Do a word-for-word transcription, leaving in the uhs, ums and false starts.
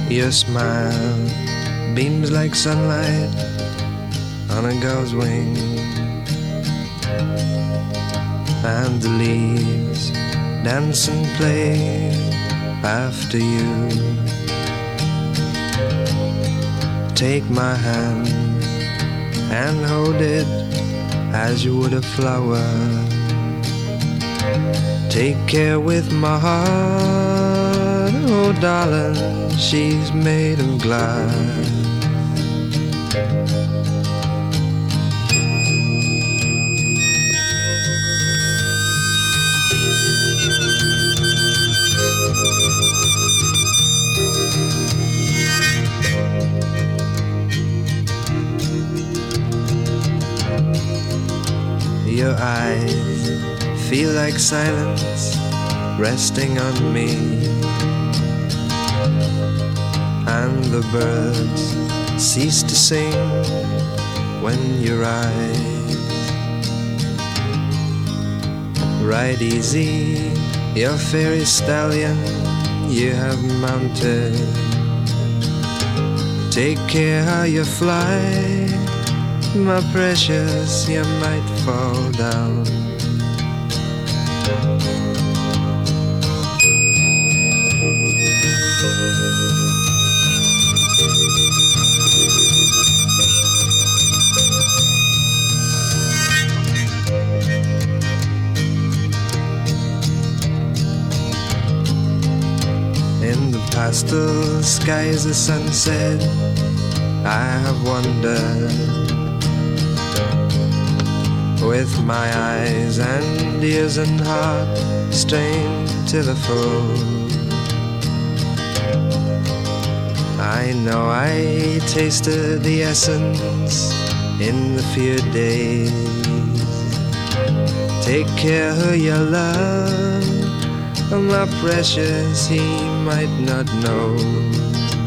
Your smile beams like sunlight on a gull's wing, and the leaves dance and play after you. Take my hand and hold it as you would a flower. Take care with my heart, oh darling, she's made of glass. Your eyes feel like silence resting on me, and the birds cease to sing when you rise. Ride easy, your fairy stallion you have mounted. Take care how you fly, my precious, you might fall down. In the pastel skies of sunset, I have wandered with my eyes and ears and heart strained to the full. I know I tasted the essence in the few days. Take care who you love, oh my precious, he might not know.